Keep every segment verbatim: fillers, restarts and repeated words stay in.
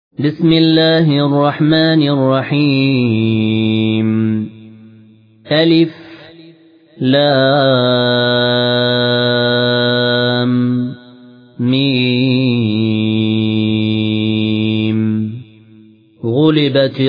بسم الله الرحمن الرحيم. ألف لام ميم. غلبت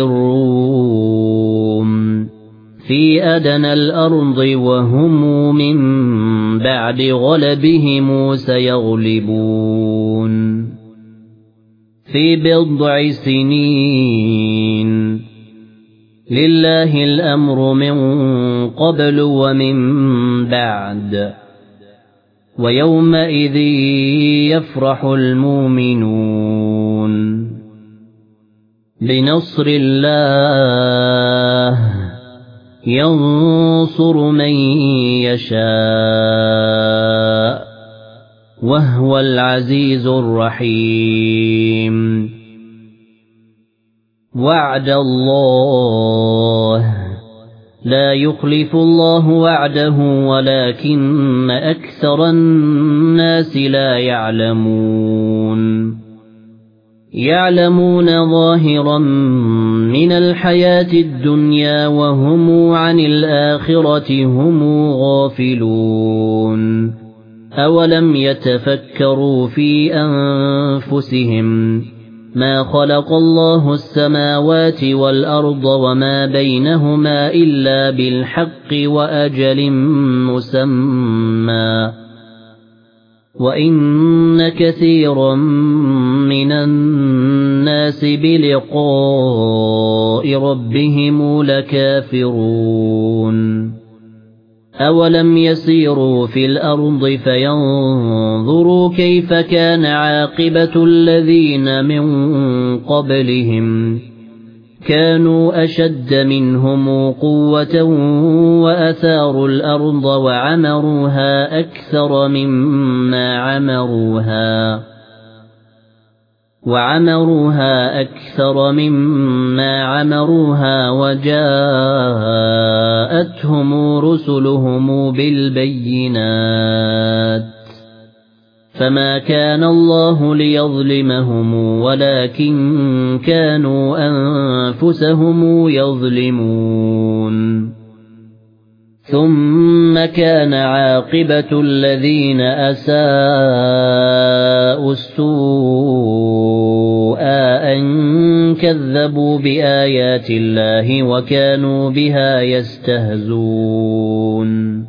الروم في أدنى الأرض وهم من بعد غلبهم سيغلبون في بضع سنين. لله الأمر من قبل ومن بعد ويومئذ يفرح المؤمنون بنصر الله ينصر من يشاء وهو العزيز الرحيم. وعد الله لا يخلف الله وعده ولكن أكثر الناس لا يعلمون. يعلمون ظاهرا من الحياة الدنيا وهم عن الآخرة هم غافلون. أولم يتفكروا في أنفسهم ما خلق الله السماوات والأرض وما بينهما إلا بالحق وأجل مسمى وإن كثيرا من الناس بلقاء ربهم لكافرون. أولم يسيروا في الأرض فينظروا كيف كان عاقبة الذين من قبلهم كانوا أشد منهم قوة وأثاروا الأرض وعمروها أكثر مما عمروها وعمروها أكثر مما عمروها وجاءتهم رسلهم بالبينات فما كان الله ليظلمهم ولكن كانوا أنفسهم يظلمون. ثم كان عاقبة الذين أساءوا السوء أن كذبوا بآيات الله وكانوا بها يستهزئون.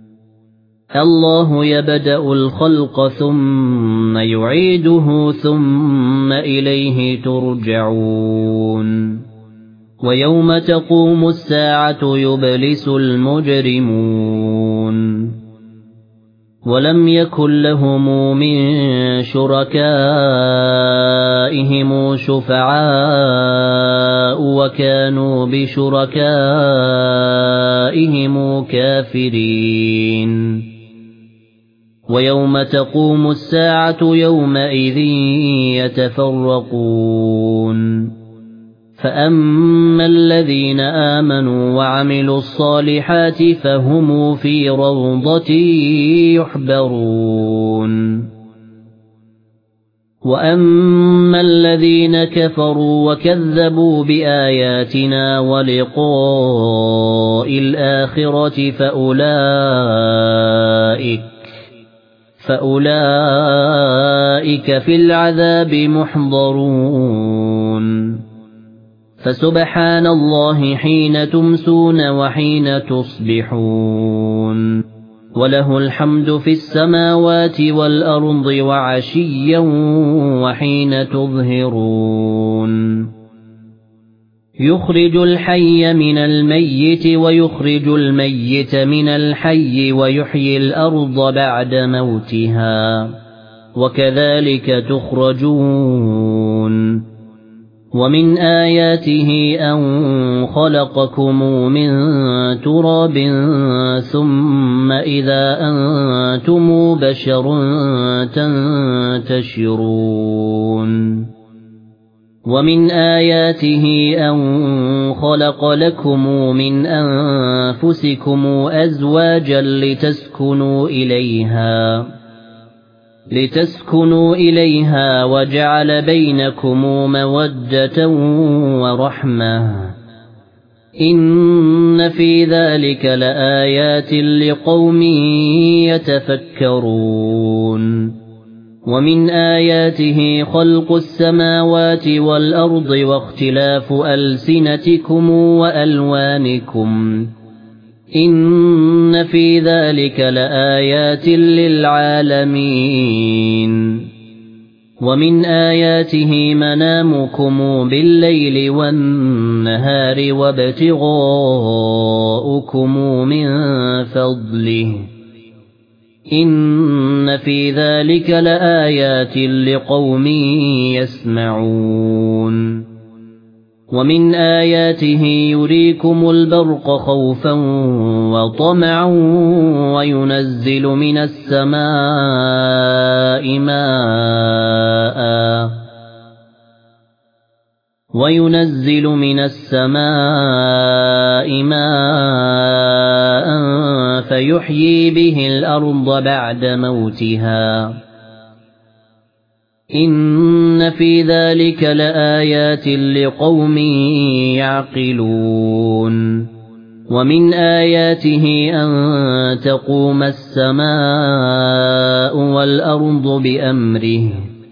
الله يبدأ الخلق ثم يعيده ثم إليه ترجعون. ويوم تقوم الساعة يبلس المجرمون ولم يكن لهم من شركائهم شفعاء وكانوا بشركائهم كافرين. ويوم تقوم الساعة يومئذ يتفرقون فأما الذين آمنوا وعملوا الصالحات فهم في روضة يحبرون. وأما الذين كفروا وكذبوا بآياتنا ولقاء الآخرة فأولئك فأولئك في العذاب محضرون. فسبحان الله حين تمسون وحين تصبحون وله الحمد في السماوات والأرض وعشيا وحين تظهرون. يخرج الحي من الميت ويخرج الميت من الحي ويحيي الأرض بعد موتها وكذلك تخرجون. ومن آياته أن خلقكم من تراب ثم إذا أنتم بشر تنتشرون. ومن آياته أن خلق لكم من أنفسكم أزواجا لتسكنوا إليها لتسكنوا إليها وجعل بينكم مودة ورحمة إن في ذلك لآيات لقوم يتفكرون ومن آياته خلق السماوات والأرض واختلاف ألسنتكم وألوانكم إن في ذلك لآيات للعالمين ومن آياته منامكم بالليل والنهار وابتغاؤكم من فضله إن في ذلك لآيات لقوم يسمعون ومن آياته يريكم البرق خوفا وطمعا وينزل من السماء ماء وينزل من السماء ماء فيحيي به الأرض بعد موتها إن في ذلك لآيات لقوم يعقلون ومن آياته أن تقوم السماء والأرض بأمره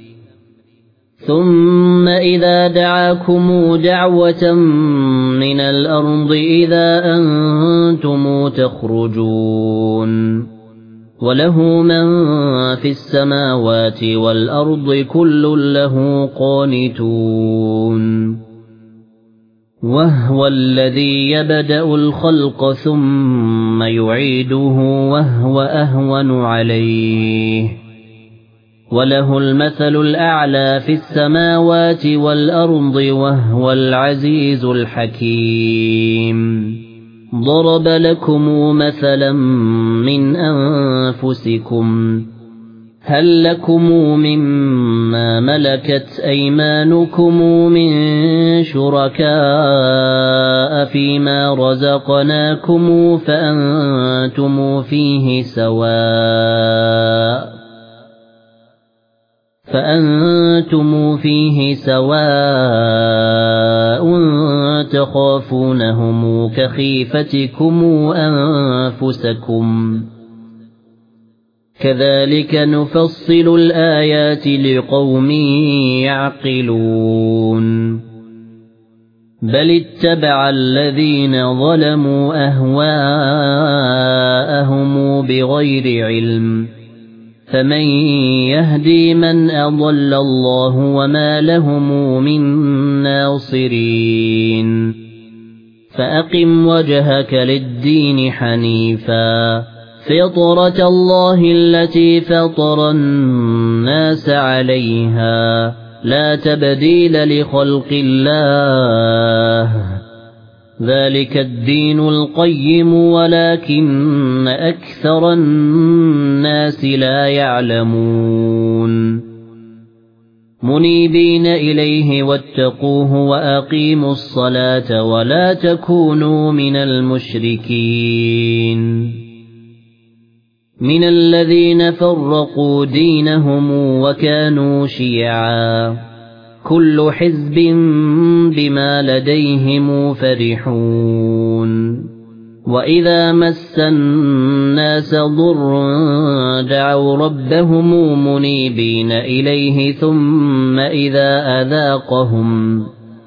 ثم إذا دعاكم دعوة من الأرض إذا أنتم تخرجون وله من في السماوات والأرض كل له قانتون وهو الذي يبدأ الخلق ثم يعيده وهو أهون عليه وله المثل الأعلى في السماوات والأرض وهو العزيز الحكيم ضرب لكم مثلا من أنفسكم هل لكم مما ملكت أيمانكم من شركاء فيما رزقناكم فأنتم فيه سواء فأنتم فيه سواء تخافونهم كخيفتكم أنفسكم كذلك نفصل الآيات لقوم يعقلون بل اتبع الذين ظلموا أهواءهم بغير علم فمن يهدي من أضل الله وما لهم من ناصرين فأقم وجهك للدين حنيفا فطرة الله التي فطر الناس عليها لا تبديل لخلق الله ذلك الدين القيم ولكن أكثر الناس لا يعلمون منيبين إليه واتقوه وأقيموا الصلاة ولا تكونوا من المشركين من الذين فرقوا دينهم وكانوا شيعا كل حزب بما لديهم فرحون وإذا مس الناس ضر دعوا ربهم منيبين إليه ثم إذا أذاقهم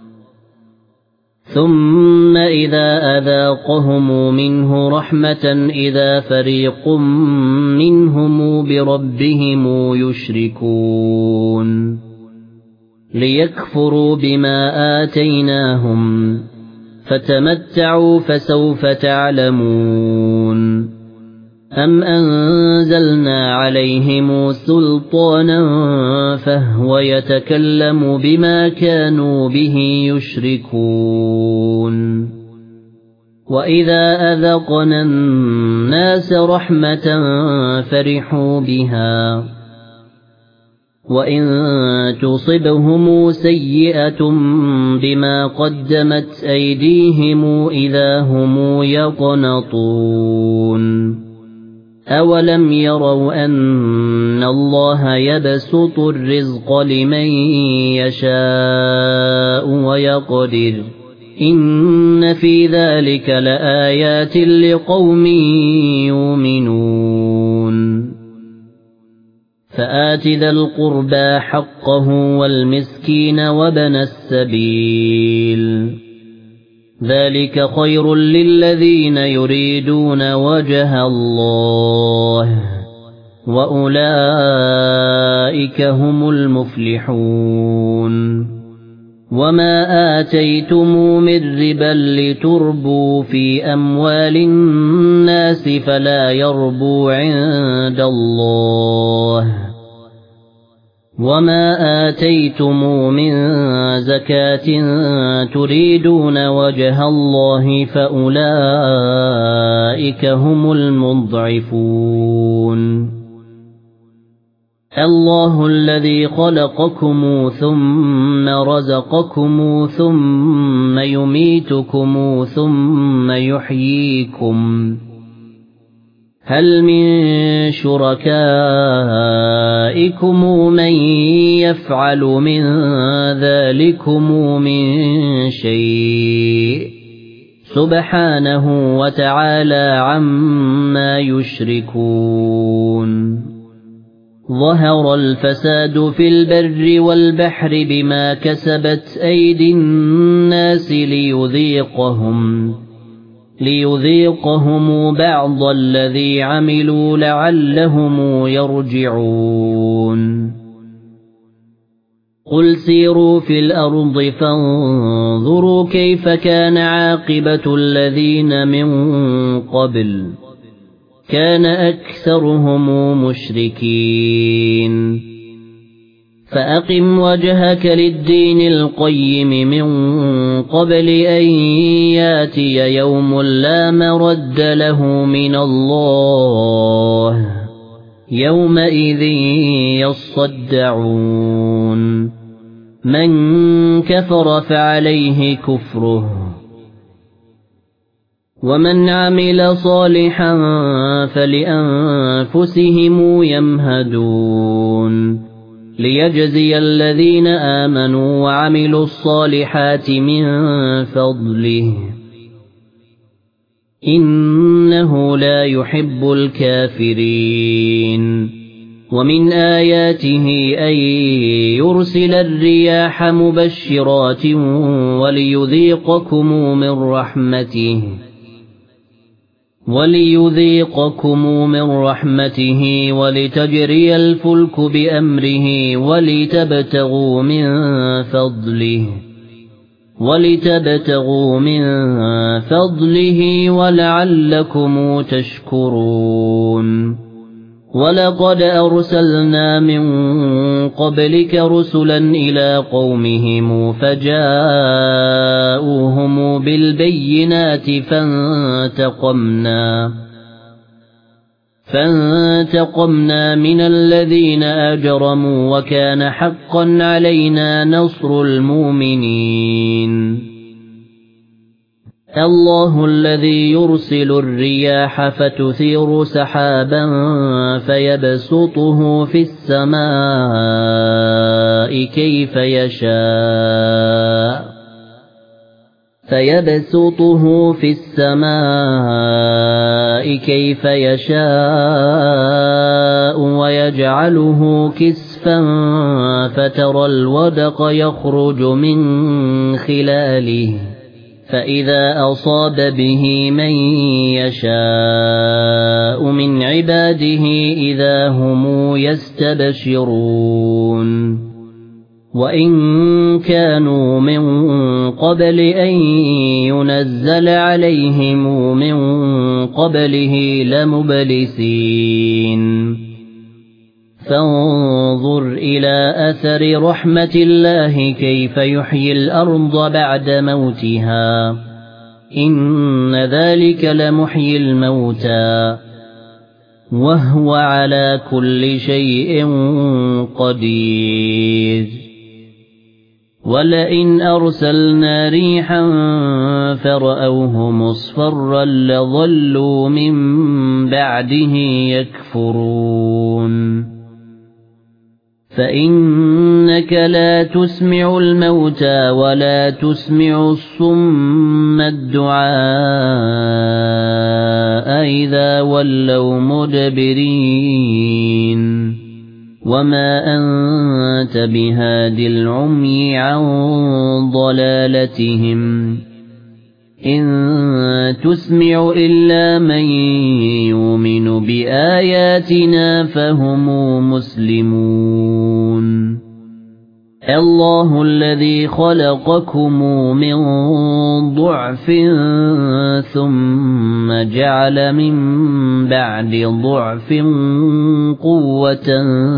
ثم إذا أذاقهم منه رحمة إذا فريق منهم بربهم يشركون ليكفروا بما آتيناهم فتمتعوا فسوف تعلمون أم أنزلنا عليهم سلطانا فهو يتكلم بما كانوا به يشركون وإذا أذقنا الناس رحمة فرحوا بها وإن تصبهم سيئة بما قدمت أيديهم إذا هم يقنطون أَوَلَمْ يَرَوْا أَنَّ اللَّهَ يَبْسُطُ الرِّزْقَ لِمَن يَشَاءُ وَيَقْدِرُ إِنَّ فِي ذَلِكَ لَآيَاتٍ لِقَوْمٍ يُؤْمِنُونَ فَآتِ ذَا الْقُرْبَى حَقَّهُ وَالْمِسْكِينَ وَابْنَ السَّبِيلِ ذَلِكَ خَيْرٌ لِّلَّذِينَ يُرِيدُونَ وَجْهَ اللَّهِ وَأُولَئِكَ هُمُ الْمُفْلِحُونَ وَمَا آتَيْتُمْ مِن رِّبًا لِّتُرْبُوا فِي أَمْوَالِ النَّاسِ فَلَا يَرْبُو عِندَ اللَّهِ وَمَا آتَيْتُمْ مِن زَكَاةٍ تُرِيدُونَ وَجْهَ اللَّهِ فَأُولَئِكَ هُمُ الْمُضْعِفُونَ اللَّهُ الَّذِي خَلَقَكُمْ ثُمَّ رَزَقَكُمْ ثُمَّ يُمِيتُكُمْ ثُمَّ يُحْيِيكُمْ هَلْ مِن شُرَكَائِكُمْ مَن يَفْعَلُ مِن ذَلِكُمْ مِن شَيْءٍ سُبْحَانَهُ وَتَعَالَى عَمَّا يُشْرِكُونَ ظَهَرَ الْفَسَادُ فِي الْبَرِّ وَالْبَحْرِ بِمَا كَسَبَتْ أَيْدِي النَّاسِ لِيُذِيقَهُمْ لِيُذِيقَهُمْ بَعْضَ الَّذِي عَمِلُوا لَعَلَّهُمْ يَرْجِعُونَ قُلْ سِيرُوا فِي الْأَرْضِ فَانظُرُوا كَيْفَ كَانَ عَاقِبَةُ الَّذِينَ مِن قَبْلُ كَانَ أَكْثَرُهُمْ مُشْرِكِينَ فَأَقِمْ وَجْهَكَ لِلدِّينِ الْقَيِّمِ مِن قَبْلِ أَن يَأْتِيَ يَوْمٌ لَّا مَرَدَّ لَهُ مِنَ اللَّهِ يَوْمَئِذٍ يَصَّدَّعُونَ مَن كَفَرَ فَعَلَيْهِ كُفْرُهُ وَمَنْ عَمِلَ صَالِحًا فَلِأَنفُسِهِمْ يَمْهَدُونَ لِيَجْزِيَ الَّذِينَ آمَنُوا وَعَمِلُوا الصَّالِحَاتِ مِن فَضْلِهِ إِنَّهُ لَا يُحِبُّ الْكَافِرِينَ وَمِنْ آيَاتِهِ أَن يُرْسِلَ الرِّيَاحَ مُبَشِّرَاتٍ وَلِيُذِيقَكُم مِّن رَّحْمَتِهِ وَلِيُذِيقَكُم مِّن رَّحْمَتِهِ وَلِتَجْرِيَ الْفُلْكُ بِأَمْرِهِ وَلِتَبْتَغُوا مِن فَضْلِهِ وَلِتَبْتَغُوا مِن فَضْلِهِ وَلَعَلَّكُمْ تَشْكُرُونَ وَلَقَدْ أَرْسَلْنَا مِن قَبْلِكَ رُسُلًا إِلَى قَوْمِهِمْ فَجَاءُوهُم بِالْبَيِّنَاتِ فَانتَقَمْنَا فَانتَقَمْنَا مِنَ الَّذِينَ أَجْرَمُوا وَكَانَ حَقًّا عَلَيْنَا نَصْرُ الْمُؤْمِنِينَ اللَّهُ الَّذِي يُرْسِلُ الرِّيَاحَ فَتُثِيرُ سَحَابًا فَيَبْسُطُهُ فِي السَّمَاءِ كَيْفَ يَشَاءُ فَيَبْسُطُهُ فِي السَّمَاءِ كَيْفَ يَشَاءُ وَيَجْعَلُهُ كِسْفًا فَتَرَى الْوَدْقَ يَخْرُجُ مِنْ خِلَالِهِ فَإِذَا أَصَابَ بِهِ مَن يَشَاءُ مِنْ عِبَادِهِ إِذَا هُمْ يَسْتَبْشِرُونَ وَإِن كَانُوا مِن قَبْلِ أَن يُنَزَّلَ عَلَيْهِم مِّن قَبْلِهِ لَمُبْلِسِينَ فَانظُرْ إِلَى أَثَرِ رَحْمَةِ اللَّهِ كَيْفَ يُحْيِي الْأَرْضَ بَعْدَ مَوْتِهَا إِنَّ ذَلِكَ لَمُحْيِي الْمَوْتَى وَهُوَ عَلَى كُلِّ شَيْءٍ قَدِيرٌ وَلَئِنْ أَرْسَلْنَا رِيحًا فرأوه مصفرا لظلوا من بعده يكفرون فإنك لا تسمع الموتى ولا تسمع الصم الدعاء إذا ولوا مدبرين وما أنت بهاد العمي عن ضلالتهم إن تسمع إلا من يؤمن بآياتنا فهم مسلمون الله الذي خلقكم من ضعف ثم جعل من بعد ضعف قوة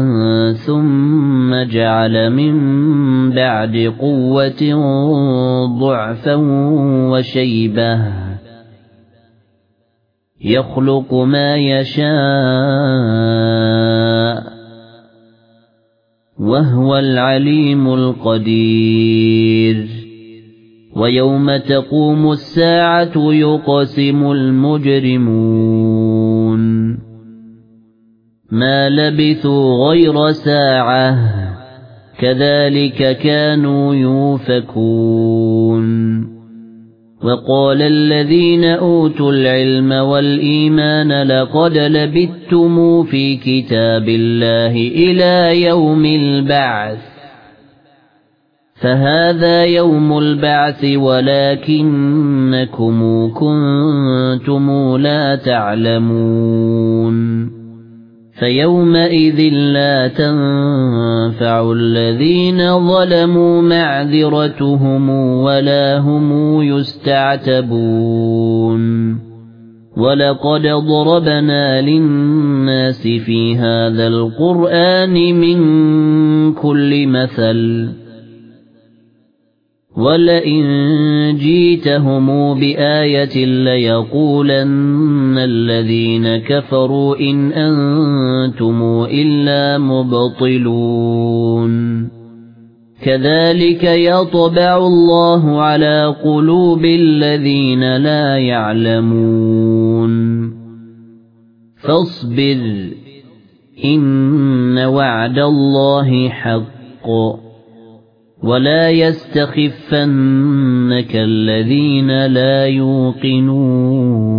ثم جعل من بعد قوة ضعفا وشيبة يخلق ما يشاء وهو العليم القدير ويوم تقوم الساعة يقسم المجرمون ما لبثوا غير ساعة كذلك كانوا يؤفكون وقال الذين أوتوا العلم والإيمان لقد لبثتم في كتاب الله إلى يوم البعث فهذا يوم البعث ولكنكم كنتم لا تعلمون فيومئذ لا تنفع الذين ظلموا معذرتهم ولا هم يستعتبون ولقد ضربنا للناس في هذا القرآن من كل مثل ولئن جئتهم بآية ليقولن الذين كفروا إن أنتم إلا مبطلون كذلك يطبع الله على قلوب الذين لا يعلمون فاصبر إن وعد الله حق ولا يستخفنك الذين لا يوقنون